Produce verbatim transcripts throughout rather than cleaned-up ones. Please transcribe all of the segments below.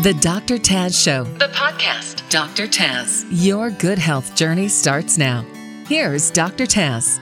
The Doctor Taz Show, the podcast. Doctor Taz, your good health journey starts now. Here's Doctor Taz.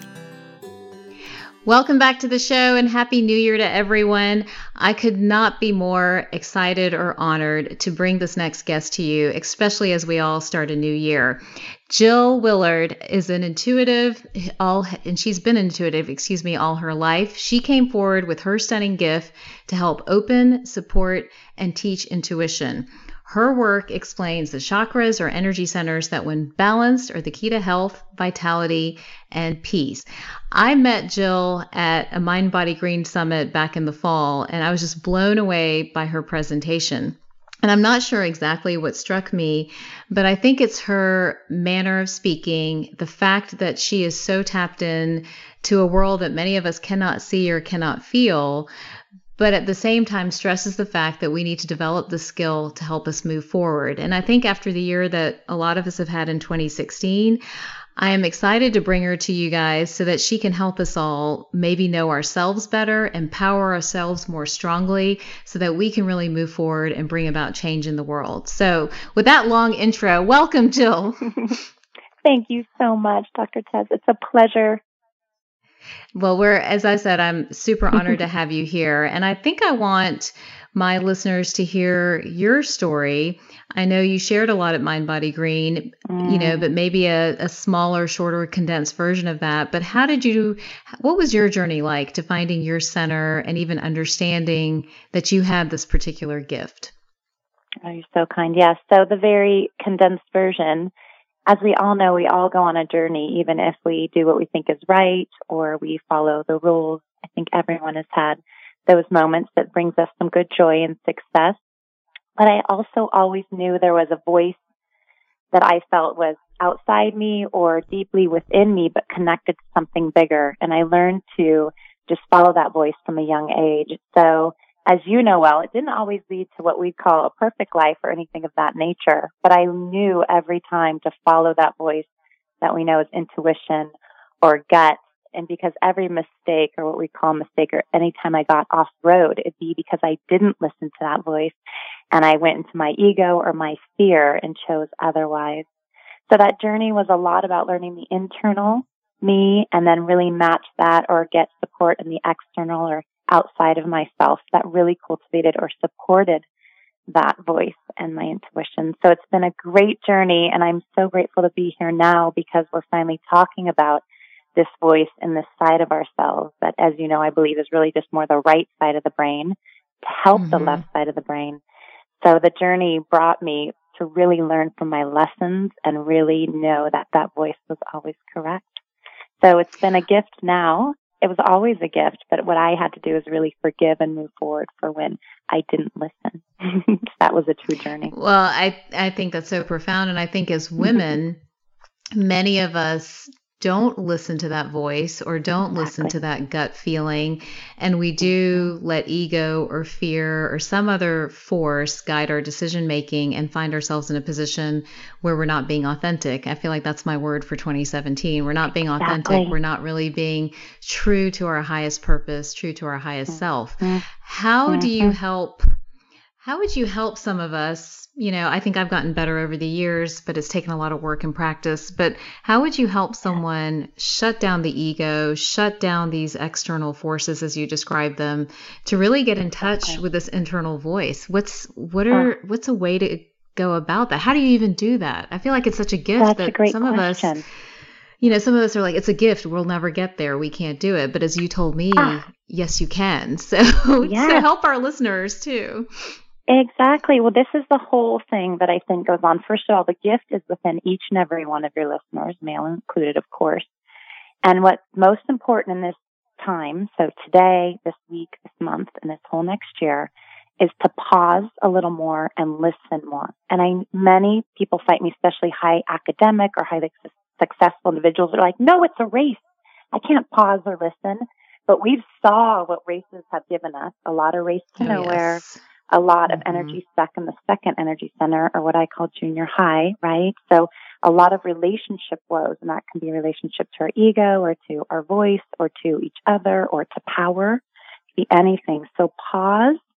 Welcome back to the show and Happy New Year to everyone. I could not be more excited or honored to bring this next guest to you, especially as we all start a new year. Jill Willard is an intuitive, all, and she's been intuitive, excuse me, all her life. She came forward with her stunning gift to help open, support, and teach intuition. Her work explains the chakras or energy centers that, when balanced, are the key to health, vitality, and peace. I met Jill at a Mind Body Green Summit back in the fall, and I was just blown away by her presentation. And I'm not sure exactly what struck me, but I think it's her manner of speaking, the fact that she is so tapped in to a world that many of us cannot see or cannot feel, but at the same time stresses the fact that we need to develop the skill to help us move forward. And I think after the year that a lot of us have had in twenty sixteen, I am excited to bring her to you guys so that she can help us all maybe know ourselves better, empower ourselves more strongly so that we can really move forward and bring about change in the world. So with that long intro, welcome, Jill. Thank you so much, Doctor Tez. It's a pleasure. Well, we're, as I said, I'm super honored to have you here. And I think I want my listeners to hear your story. I know you shared a lot at Mind Body Green, mm. you know, but maybe a, a smaller, shorter, condensed version of that. But how did you, what was your journey like to finding your center and even understanding that you had this particular gift? Oh, you're so kind. Yes. So the very condensed version, as we all know, we all go on a journey, even if we do what we think is right or we follow the rules. I think everyone has had those moments that brings us some good joy and success. But I also always knew there was a voice that I felt was outside me or deeply within me, but connected to something bigger. And I learned to just follow that voice from a young age. So as you know well, it didn't always lead to what we'd call a perfect life or anything of that nature. But I knew every time to follow that voice that we know is intuition or gut. And because every mistake, or what we call mistake, or anytime I got off road, it'd be because I didn't listen to that voice and I went into my ego or my fear and chose otherwise. So that journey was a lot about learning the internal me and then really match that or get support in the external or outside of myself that really cultivated or supported that voice and my intuition. So it's been a great journey, and I'm so grateful to be here now because we're finally talking about this voice and this side of ourselves that, as you know, I believe is really just more the right side of the brain to help mm-hmm. the left side of the brain. So the journey brought me to really learn from my lessons and really know that that voice was always correct. So it's been a gift now. It was always a gift, but what I had to do is really forgive and move forward for when I didn't listen. That was a true journey. Well, I, I think that's so profound. And I think as women, many of us don't listen to that voice or don't exactly. listen to that gut feeling. And we do let ego or fear or some other force guide our decision making and find ourselves in a position where we're not being authentic. I feel like that's my word for twenty seventeen. We're not being authentic. Exactly. We're not really being true to our highest purpose, true to our highest mm-hmm. self. How mm-hmm. do you help? How would you help some of us? You know, I think I've gotten better over the years, but it's taken a lot of work and practice. But how would you help someone shut down the ego, shut down these external forces as you describe them, to really get in touch okay. with this internal voice? What's what are uh, what's a way to go about that? How do you even do that? I feel like it's such a gift that's that a great some question. of us, you know, some of us are like, it's a gift. We'll never get there. We can't do it. But as you told me, ah. yes, you can. So, yes. so help our listeners too. Exactly. Well, this is the whole thing that I think goes on. First of all, the gift is within each and every one of your listeners, male included, of course. And what's most important in this time, so today, this week, this month, and this whole next year, is to pause a little more and listen more. And I, many people fight me, especially high academic or highly successful individuals, are like, no, it's a race. I can't pause or listen. But we've saw what races have given us, a lot of race to oh, nowhere. Yes. A lot of mm-hmm. energy stuck in the second energy center, or what I call junior high, right? So a lot of relationship woes, and that can be a relationship to our ego or to our voice or to each other or to power, it can be anything. So pause,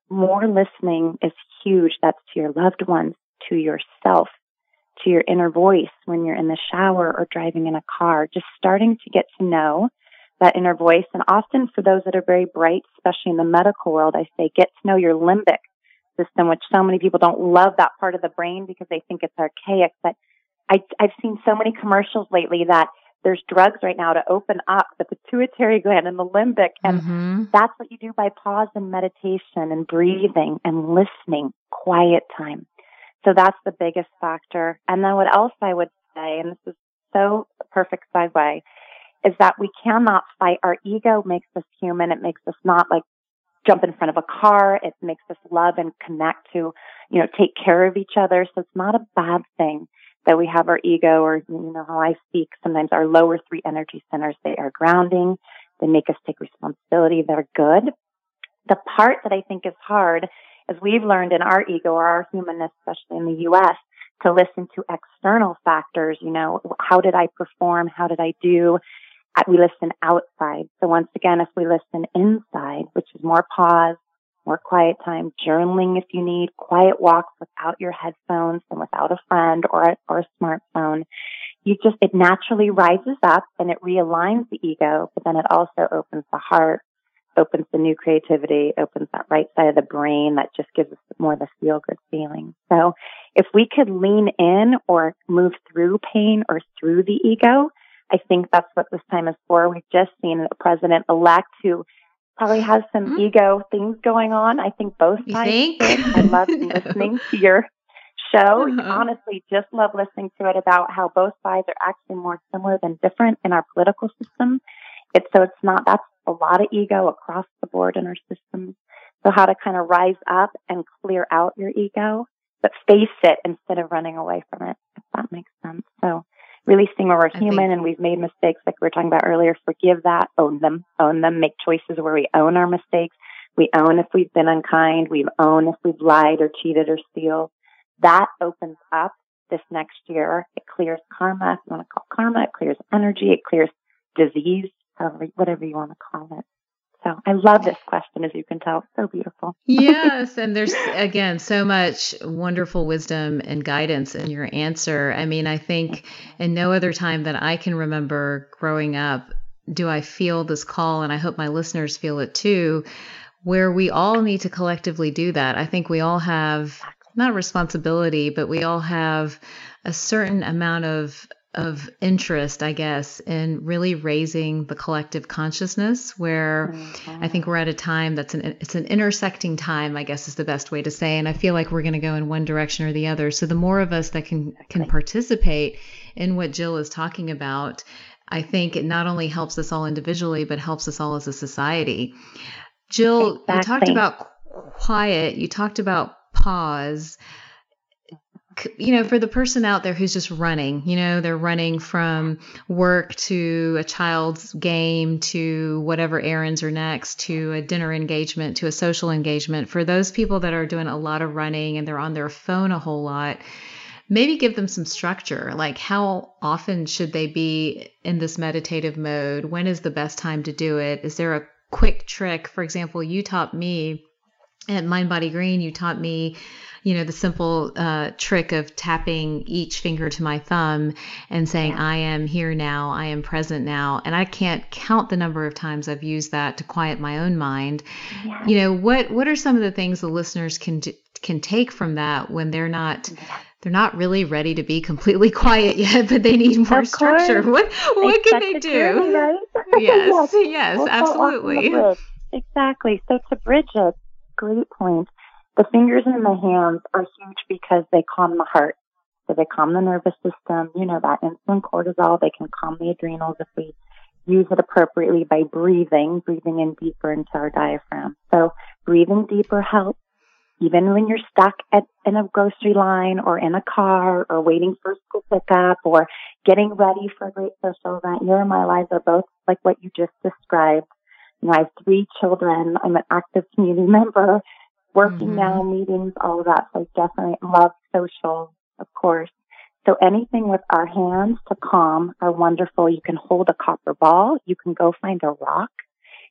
more listening is huge. That's to your loved ones, to yourself, to your inner voice when you're in the shower or driving in a car, just starting to get to know that inner voice. And often for those that are very bright, especially in the medical world, I say get to know your limbic system, which so many people don't love that part of the brain because they think it's archaic. But I, I've seen so many commercials lately that there's drugs right now to open up the pituitary gland and the limbic. And mm-hmm. that's what you do by pause and meditation and breathing and listening, quiet time. So that's the biggest factor. And then what else I would say, and this is so a perfect segue, is that we cannot fight. Our ego makes us human. It makes us not like jump in front of a car. It makes us love and connect to, you know, take care of each other. So it's not a bad thing that we have our ego, or, you know, how I speak, sometimes our lower three energy centers, they are grounding. They make us take responsibility. They're good. The part that I think is hard is we've learned in our ego or our humanness, especially in the U S, to listen to external factors. You know, how did I perform? How did I do? We listen outside. So once again, if we listen inside, which is more pause, more quiet time, journaling if you need, quiet walks without your headphones and without a friend or a, or a smartphone, you just, it naturally rises up and it realigns the ego, but then it also opens the heart, opens the new creativity, opens that right side of the brain that just gives us more the feel-good feeling. So if we could lean in or move through pain or through the ego, I think that's what this time is for. We've just seen a president-elect who probably has some mm-hmm. ego things going on. I think both you sides think? did. I love no. listening to your show. Uh-huh. Honestly, just love listening to it about how both sides are actually more similar than different in our political system. It's so it's not, that's a lot of ego across the board in our systems. So how to kind of rise up and clear out your ego, but face it instead of running away from it, if that makes sense. So really seeing where we're I human think- and we've made mistakes like we were talking about earlier, forgive that, own them, own them, make choices where we own our mistakes. We own if we've been unkind. We own if we've lied or cheated or steal. That opens up this next year. It clears karma, if you want to call karma. It clears energy. It clears disease, however, whatever you want to call it. So I love this question, as you can tell. It's so beautiful. Yes. And there's, again, so much wonderful wisdom and guidance in your answer. I mean, I think in no other time that I can remember growing up do I feel this call, and I hope my listeners feel it too, where we all need to collectively do that. I think we all have, not responsibility, but we all have a certain amount of of interest, I guess, in really raising the collective consciousness, where mm-hmm. I think we're at a time that's an, it's an intersecting time, I guess is the best way to say. And I feel like we're going to go in one direction or the other. So the more of us that can, can participate in what Jill is talking about, I think it not only helps us all individually, but helps us all as a society. Jill, exactly. You talked about quiet, you talked about pause. You know, for the person out there who's just running, you know, they're running from work to a child's game to whatever errands are next, to a dinner engagement, to a social engagement. For those people that are doing a lot of running and they're on their phone a whole lot, maybe give them some structure. Like, how often should they be in this meditative mode? When is the best time to do it? Is there a quick trick? For example, you taught me at Mind Body Green, you taught me, you know, the simple uh, trick of tapping each finger to my thumb and saying, yeah. I am here now, I am present now. And I can't count the number of times I've used that to quiet my own mind. Yeah. You know, what what are some of the things the listeners can do, can take from that when they're not yeah. they're not really ready to be completely quiet yet, but they need more of structure? Course. What what it's can they do? Journey, right? yes, yes, yes we'll absolutely. Exactly. So to bridge it, great point. The fingers and the hands are huge because they calm the heart. So they calm the nervous system. You know, that insulin, cortisol, they can calm the adrenals if we use it appropriately by breathing, breathing in deeper into our diaphragm. So breathing deeper helps. Even when you're stuck at in a grocery line or in a car or waiting for a school pickup or getting ready for a great social event, your and my lives are both like what you just described. You know, I have three children. I'm an active community member, working mm-hmm. now, meetings, all of that. So I definitely love social, of course. So anything with our hands to calm are wonderful. You can hold a copper ball. You can go find a rock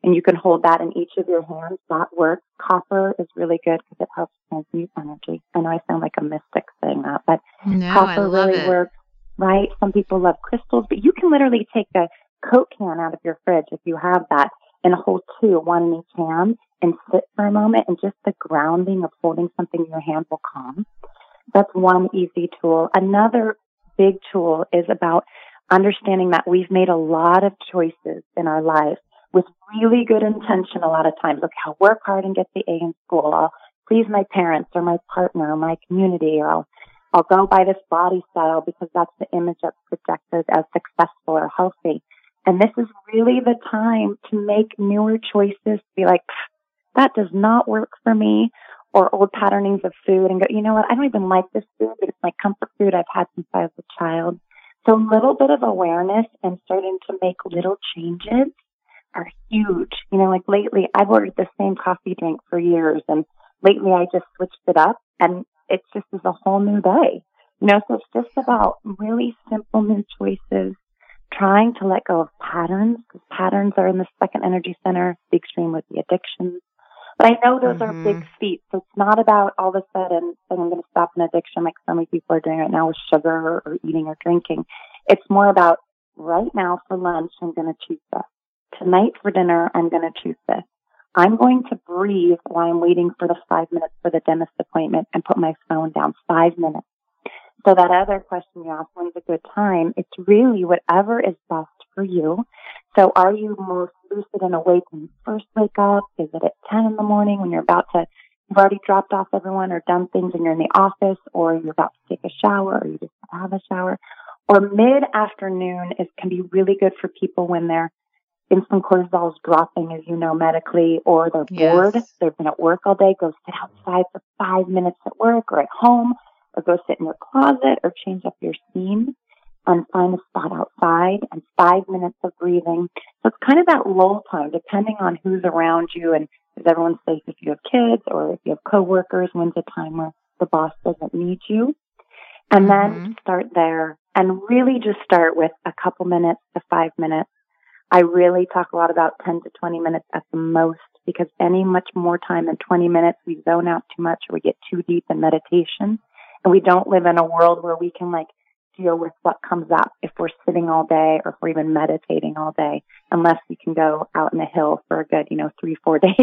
and you can hold that in each of your hands. That works. Copper is really good because it helps transmute energy. I know I sound like a mystic saying that, but no, copper I love really it. works, right? Some people love crystals, but you can literally take a Coke can out of your fridge if you have that and hold two, one in each hand, and sit for a moment, and just the grounding of holding something in your hand will calm. That's one easy tool. Another big tool is about understanding that we've made a lot of choices in our life with really good intention a lot of times. Okay, I'll work hard and get the A in school. I'll please my parents or my partner or my community, or I'll, I'll go by this body style because that's the image that's projected as successful or healthy. And this is really the time to make newer choices, to be like, that does not work for me, or old patternings of food, and go, you know what, I don't even like this food, but it's my comfort food I've had since I was a child. So a little bit of awareness and starting to make little changes are huge. You know, like lately, I've ordered the same coffee drink for years, and lately I just switched it up, and it just is a whole new day. You know, so it's just about really simple new choices, trying to let go of patterns, because patterns are in the second energy center, the extreme with the addictions. But I know those mm-hmm. are big feats, so it's not about all of a sudden saying I'm going to stop an addiction like so many people are doing right now with sugar or, or eating or drinking. It's more about right now for lunch, I'm going to choose this. Tonight for dinner, I'm going to choose this. I'm going to breathe while I'm waiting for the five minutes for the dentist appointment and put my phone down five minutes. So that other question you asked, when's a good time? It's really whatever is best for you. So are you most lucid and awake when you first wake up? Is it at ten in the morning when you're about to, you've already dropped off everyone or done things and you're in the office, or you're about to take a shower, or you just have a shower? Or mid-afternoon is can be really good for people when their instant cortisol is dropping, as you know, medically, or they're yes. bored. They've been at work all day. Go sit outside for five minutes at work or at home, or go sit in your closet or change up your scene and find a spot outside, and five minutes of breathing. So it's kind of that lull time, depending on who's around you and is everyone safe if you have kids or if you have coworkers, when's a time where the boss doesn't need you. And mm-hmm. then start there and really just start with a couple minutes to five minutes. I really talk a lot about ten to twenty minutes at the most, because any much more time than twenty minutes, we zone out too much or we get too deep in meditation. And we don't live in a world where we can like deal with what comes up if we're sitting all day or if we're even meditating all day, unless we can go out in the hill for a good, you know, three, four days.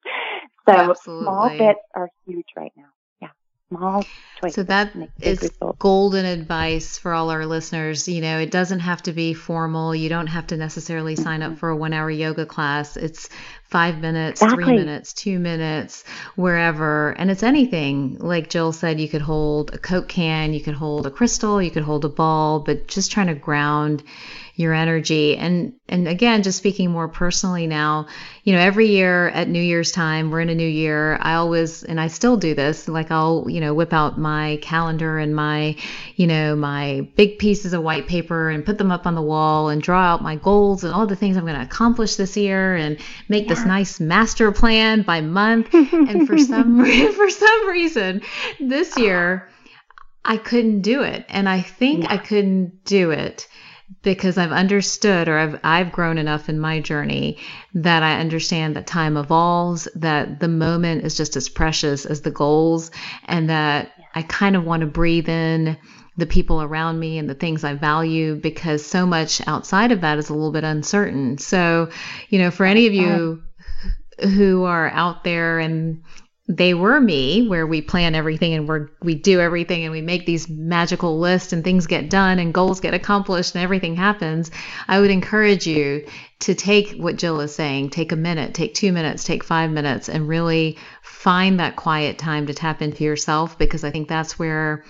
So Absolutely. Small bits are huge right now. Yeah. Small choices. So that is results. Golden advice for all our listeners. You know, it doesn't have to be formal. You don't have to necessarily sign up for a one hour yoga class. It's five minutes, exactly. three minutes, two minutes, wherever. And it's anything. Like Jill said, you could hold a Coke can, you could hold a crystal, you could hold a ball, but just trying to ground your energy. And, and again, just speaking more personally now, you know, every year at New Year's time, we're in a new year. I always, and I still do this, like I'll, you know, whip out my calendar and my, you know, my big pieces of white paper and put them up on the wall and draw out my goals and all the things I'm going to accomplish this year and make yeah. this nice master plan by month. And for some, for some reason this year, I couldn't do it. And I think yeah. I couldn't do it because I've understood, or I've I've grown enough in my journey that I understand that time evolves, that the moment is just as precious as the goals, and that I kind of want to breathe in the people around me and the things I value, because so much outside of that is a little bit uncertain. So, you know, for any of you who are out there and they were me, where we plan everything and we're, we do everything and we make these magical lists and things get done and goals get accomplished and everything happens, I would encourage you to take what Jill is saying, take a minute, take two minutes, take five minutes, and really find that quiet time to tap into yourself, because I think that's where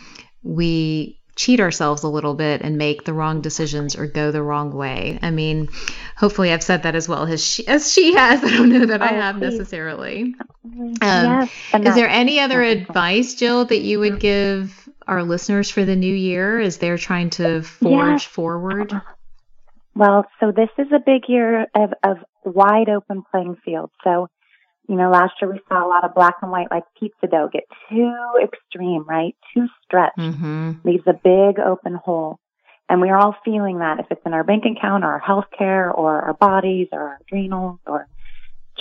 we cheat ourselves a little bit and make the wrong decisions or go the wrong way. I mean, hopefully I've said that as well as she, as she has. I don't know that oh, I have please. necessarily. Um, yes, is there any other advice, Jill, that you would give our listeners for the new year as they're trying to forge yes. forward? Well, so this is a big year of, of wide open playing field. So, you know, last year we saw a lot of black and white, like pizza dough, get too extreme, right? Too stretched. Mm-hmm. Leaves a big open hole. And we're all feeling that, if it's in our bank account or our health care or our bodies or our adrenals or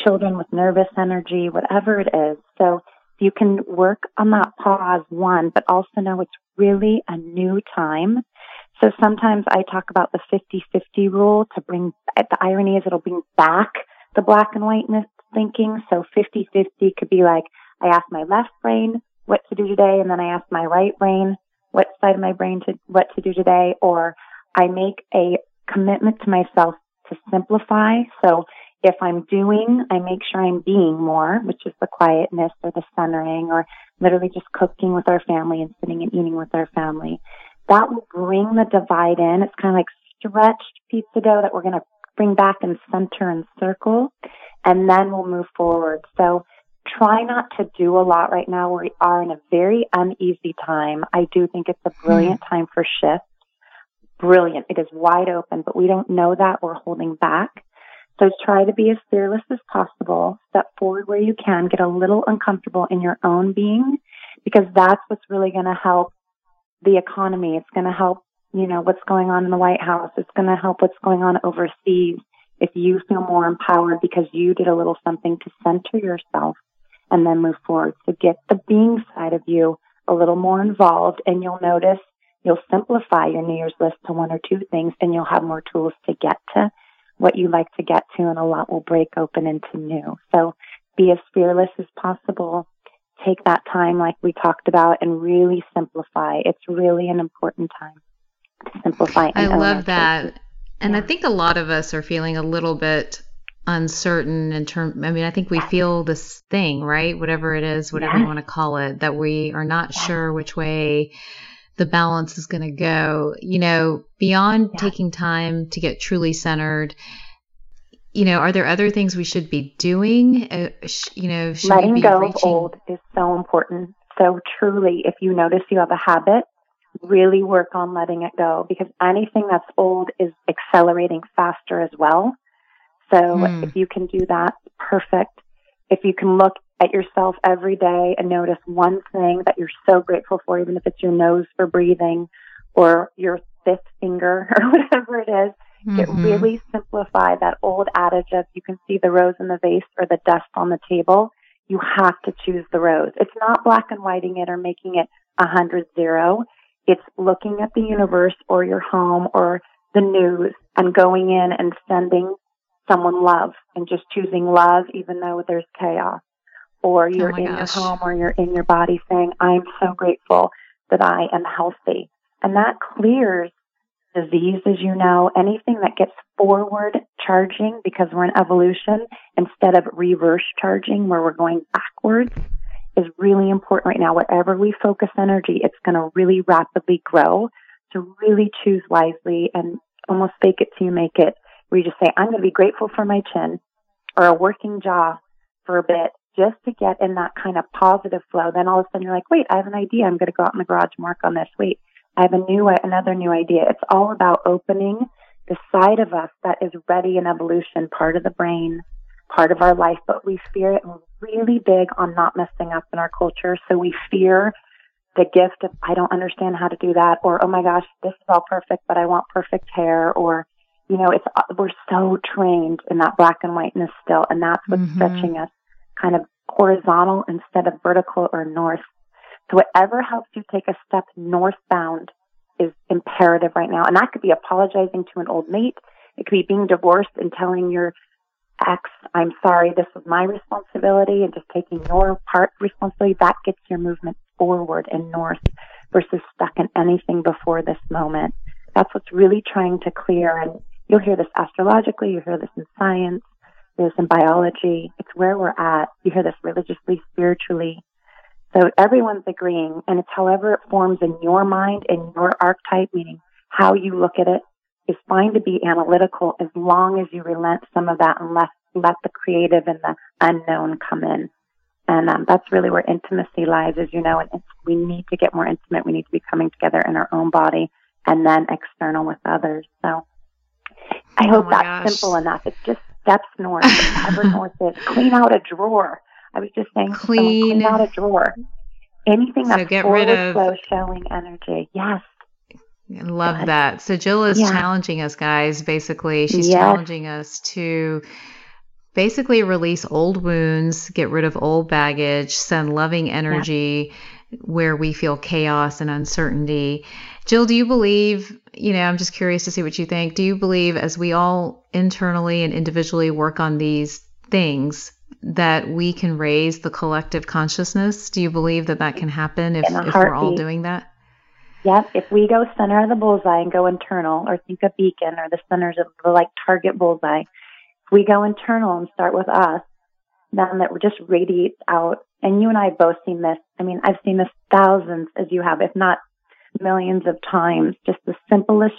children with nervous energy, whatever it is. So you can work on that pause, one, but also know it's really a new time. So sometimes I talk about the fifty-fifty rule to bring, the irony is it'll bring back the black and whiteness thinking. So fifty-fifty could be like, I ask my left brain what to do today, and then I ask my right brain what side of my brain to, what to do today, or I make a commitment to myself to simplify. So if I'm doing, I make sure I'm being more, which is the quietness or the centering, or literally just cooking with our family and sitting and eating with our family. That will bring the divide in. It's kind of like stretched pizza dough that we're going to bring back and center and circle, and then we'll move forward. So try not to do a lot right now. We are in a very uneasy time. I do think it's a brilliant time for shift. Brilliant. It is wide open, but we don't know that. We're holding back. So try to be as fearless as possible. Step forward where you can. Get a little uncomfortable in your own being, because that's what's really going to help the economy. It's going to help, you know, what's going on in the White House. It's going to help what's going on overseas. If you feel more empowered because you did a little something to center yourself and then move forward. So get the being side of you a little more involved, and you'll notice you'll simplify your New Year's list to one or two things, and you'll have more tools to get to what you like to get to, and a lot will break open into new. So be as fearless as possible. Take that time like we talked about and really simplify. It's really an important time to simplify. I love that. And yeah. I think a lot of us are feeling a little bit uncertain in term. I mean, I think we feel this thing, right? Whatever it is, whatever yes. you want to call it, that we are not yes. sure which way the balance is going to go. You know, beyond yes. taking time to get truly centered, you know, are there other things we should be doing? Uh, sh- you know, should letting we be go reaching? of old is so important. So truly, if you notice you have a habit, really work on letting it go, because anything that's old is accelerating faster as well. So hmm. if you can do that, perfect. If you can look at yourself every day and notice one thing that you're so grateful for, even if it's your nose for breathing or your fifth finger or whatever it is, mm-hmm. it really simplify that old adage of you can see the rose in the vase or the dust on the table. You have to choose the rose. It's not black and whiting it or making it a hundred zero. It's looking at the universe or your home or the news and going in and sending someone love and just choosing love even though there's chaos. Or you're oh in gosh. your home or you're in your body saying, I'm so grateful that I am healthy. And that clears disease, as you know, anything that gets forward charging because we're in evolution instead of reverse charging where we're going backwards is really important right now. Wherever we focus energy, it's going to really rapidly grow. So really choose wisely and almost fake it till you make it, where you just say, I'm going to be grateful for my chin or a working jaw for a bit just to get in that kind of positive flow. Then all of a sudden you're like, wait, I have an idea. I'm going to go out in the garage and work on this. Wait, I have a new, another new idea. It's all about opening the side of us that is ready in evolution, part of the brain, part of our life, but we fear it really big on not messing up in our culture. So we fear the gift of, I don't understand how to do that, or, oh my gosh, this is all perfect, but I want perfect hair, or, you know, it's, we're so trained in that black and whiteness still, and that's what's mm-hmm. stretching us kind of horizontal instead of vertical or north. So whatever helps you take a step northbound is imperative right now. And that could be apologizing to an old mate. It could be being divorced and telling your ex, I'm sorry, this was my responsibility, and just taking your part responsibility. That gets your movement forward and north versus stuck in anything before this moment. That's what's really trying to clear. And you'll hear this astrologically, you'll hear this in science, this in biology. It's where we're at. You hear this religiously, spiritually. So everyone's agreeing, and it's however it forms in your mind and your archetype, meaning how you look at it, is fine to be analytical as long as you relent some of that and let, let the creative and the unknown come in. And um, that's really where intimacy lies, as you know, and it's, we need to get more intimate. We need to be coming together in our own body and then external with others. So I hope oh that's gosh. simple enough. It's just steps north, whatever north is. Clean out a drawer. I was just saying, clean, clean out a drawer. Anything that's so get forward rid of, flow, showing energy. Yes. I love Good. that. So Jill is yeah. challenging us, guys. Basically, she's yes. challenging us to basically release old wounds, get rid of old baggage, send loving energy yeah. where we feel chaos and uncertainty. Jill, do you believe, you know, I'm just curious to see what you think. Do you believe as we all internally and individually work on these things that we can raise the collective consciousness? Do you believe that that can happen if, if we're all doing that? Yep. If we go center of the bullseye and go internal, or think of beacon or the centers of the like target bullseye, if we go internal and start with us, then that just radiates out. And you and I have both seen this. I mean, I've seen this thousands, as you have, if not millions of times. Just the simplest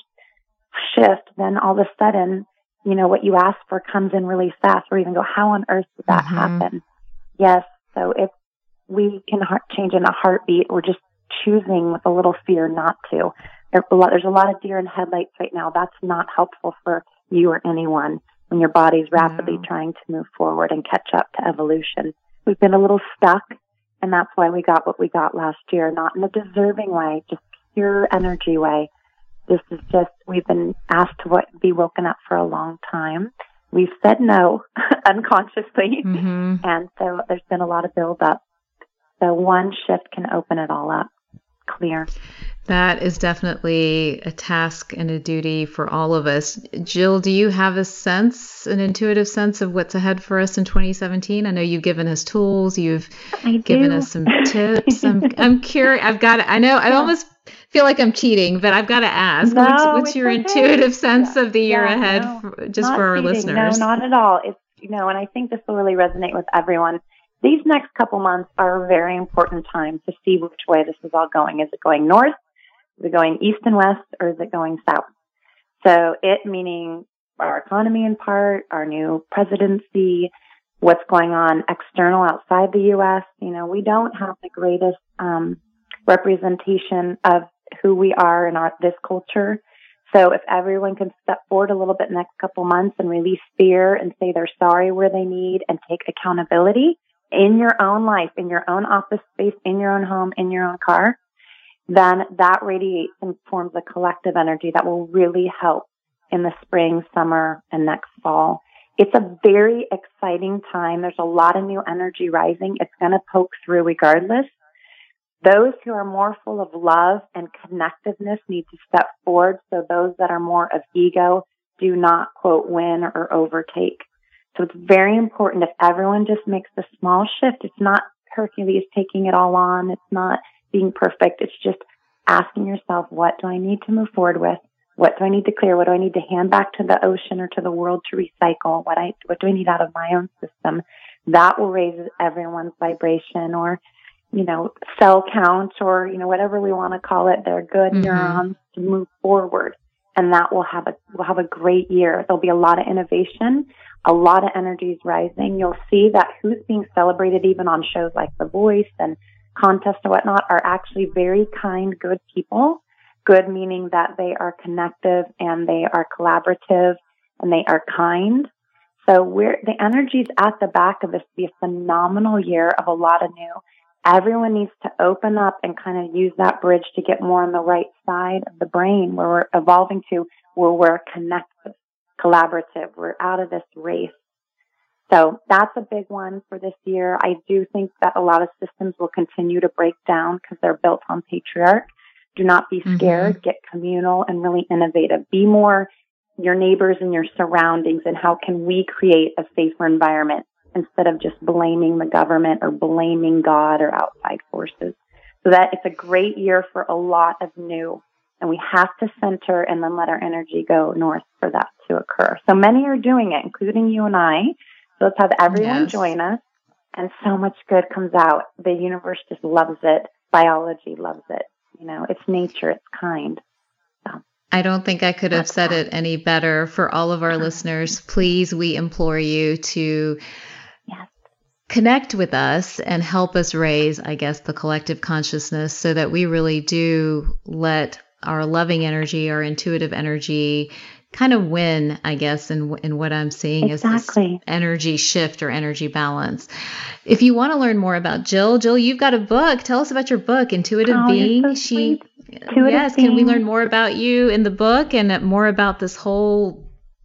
shift, then all of a sudden, you know, what you ask for comes in really fast, or even go, how on earth did that mm-hmm. happen? Yes. So if we can heart change in a heartbeat, we're just choosing with a little fear not to. There's a lot, there's a lot of deer in headlights right now. That's not helpful for you or anyone when your body's rapidly no. trying to move forward and catch up to evolution. We've been a little stuck, and that's why we got what we got last year, not in a deserving way, just pure energy way. This is just, we've been asked to what, be woken up for a long time. We've said no unconsciously, mm-hmm. and so there's been a lot of build up. So one shift can open it all up. Clear. That is definitely a task and a duty for all of us. Jill, do you have a sense, an intuitive sense of what's ahead for us in twenty seventeen? I know you've given us tools. You've I given do. us some tips. I'm, I'm curious. I've got to, I know, I yeah. almost feel like I'm cheating, but I've got to ask. No, what's what's your okay. intuitive sense yeah. of the year yeah, ahead, no, for, just not for our cheating. listeners? No, not at all. It's, you know, and I think this will really resonate with everyone. These next couple months are a very important time to see which way this is all going. Is it going north? Is it going east and west, or is it going south? So it meaning our economy in part, our new presidency, what's going on external outside the U S. You know, we don't have the greatest um, representation of who we are in our this culture. So if everyone can step forward a little bit in the next couple months and release fear and say they're sorry where they need and take accountability in your own life, in your own office space, in your own home, in your own car, then that radiates and forms a collective energy that will really help in the spring, summer, and next fall. It's a very exciting time. There's a lot of new energy rising. It's going to poke through regardless. Those who are more full of love and connectiveness need to step forward. So those that are more of ego do not, quote, win or overtake. So it's very important if everyone just makes the small shift. It's not Hercules taking it all on. It's not being perfect. It's just asking yourself, what do I need to move forward with? What do I need to clear? What do I need to hand back to the ocean or to the world to recycle? What I what do I need out of my own system? That will raise everyone's vibration, or, you know, cell count, or, you know, whatever we want to call it. They're good mm-hmm. neurons to move forward. And that will have a will have a great year. There'll be a lot of innovation, a lot of energies rising. You'll see that who's being celebrated even on shows like The Voice and contests and whatnot are actually very kind, good people. Good meaning that they are connective and they are collaborative and they are kind. So we're the energies at the back of this will be a phenomenal year of a lot of new. Everyone needs to open up and kind of use that bridge to get more on the right side of the brain where we're evolving to, where we're connected, collaborative. We're out of this race. So that's a big one for this year. I do think that a lot of systems will continue to break down because they're built on patriarch. Do not be scared. Mm-hmm. Get communal and really innovative. Be more your neighbors and your surroundings, and how can we create a safer environment instead of just blaming the government or blaming God or outside forces. So that it's a great year for a lot of new, and we have to center and then let our energy go north for that to occur. So many are doing it, including you and I. So let's have everyone yes. join us, and so much good comes out. The universe just loves it. Biology loves it. You know, it's nature, it's kind. So, I don't think I could have said that. it any better. For all of our listeners, please, we implore you to yes. connect with us and help us raise, I guess, the collective consciousness so that we really do let our loving energy, our intuitive energy kind of win, I guess, in, in what I'm seeing exactly. as this energy shift or energy balance. If you want to learn more about Jill, Jill, you've got a book. Tell us about your book, Intuitive oh, Being. So she, Intuitive yes, Being. Can we learn more about you in the book and more about this whole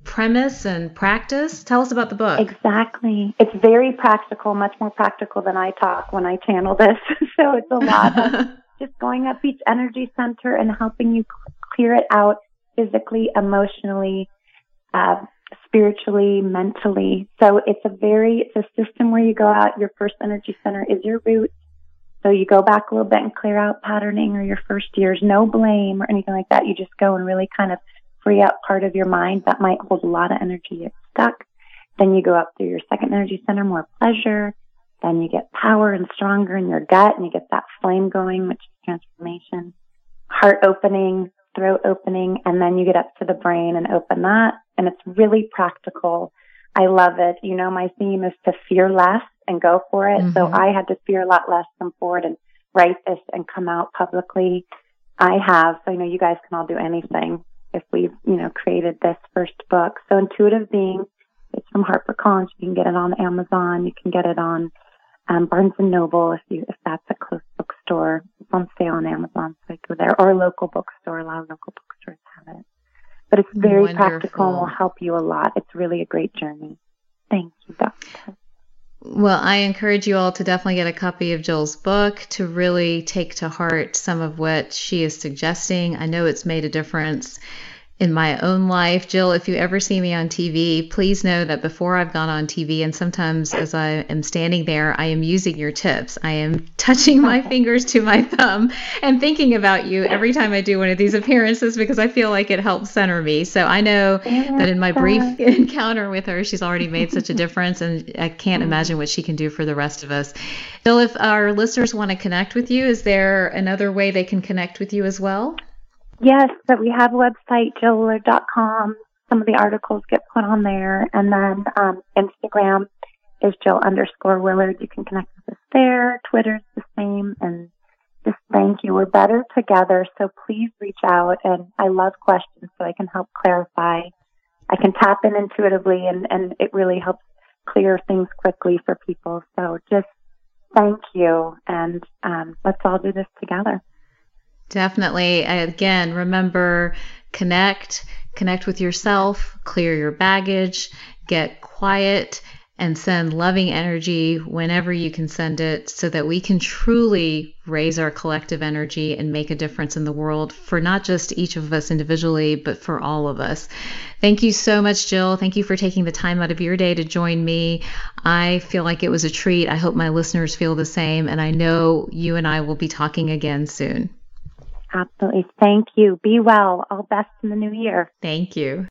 premise and practice. Tell us about the book. Exactly. It's very practical, much more practical than I talk when I channel this. So it's a lot of just going up each energy center and helping you clear it out physically, emotionally, uh, spiritually, mentally. So it's a very, it's a system where you go out, your first energy center is your root. So you go back a little bit and clear out patterning or your first years, no blame or anything like that. You just go and really kind of free up part of your mind that might hold a lot of energy. It's stuck. Then you go up through your second energy center, more pleasure. Then you get power and stronger in your gut and you get that flame going, which is transformation, heart opening, throat opening, and then you get up to the brain and open that. And it's really practical. I love it. You know, my theme is to fear less and go for it. Mm-hmm. So I had to fear a lot less, come forward and write this and come out publicly. I have. So, you know, you guys can all do anything if we've, you know, created this first book. So Intuitive Being, it's from HarperCollins. You can get it on Amazon. You can get it on um, Barnes and Noble if you if that's a close bookstore. It's on sale on Amazon, so I go there, or a local bookstore. A lot of local bookstores have it. But it's very Wonderful. practical and will help you a lot. It's really a great journey. Thank you, Doctor. Well, I encourage you all to definitely get a copy of Jill's book to really take to heart some of what she is suggesting. I know it's made a difference in my own life. Jill, if you ever see me on T V, please know that before I've gone on T V, and sometimes as I am standing there, I am using your tips. I am touching my fingers to my thumb and thinking about you every time I do one of these appearances because I feel like it helps center me. So I know that in my brief encounter with her, she's already made such a difference, and I can't imagine what she can do for the rest of us. Jill, if our listeners want to connect with you, is there another way they can connect with you as well? Yes, but we have a website, jill willard dot com. Some of the articles get put on there. And then um, Instagram is Jill underscore Willard. You can connect with us there. Twitter's the same. And just thank you. We're better together. So please reach out. And I love questions so I can help clarify. I can tap in intuitively, and, and it really helps clear things quickly for people. So just thank you. And um, let's all do this together. Definitely. Again, remember, connect, connect with yourself, clear your baggage, get quiet, and send loving energy whenever you can send it so that we can truly raise our collective energy and make a difference in the world for not just each of us individually, but for all of us. Thank you so much, Jill. Thank you for taking the time out of your day to join me. I feel like it was a treat. I hope my listeners feel the same, and I know you and I will be talking again soon. Absolutely. Thank you. Be well. All best in the new year. Thank you.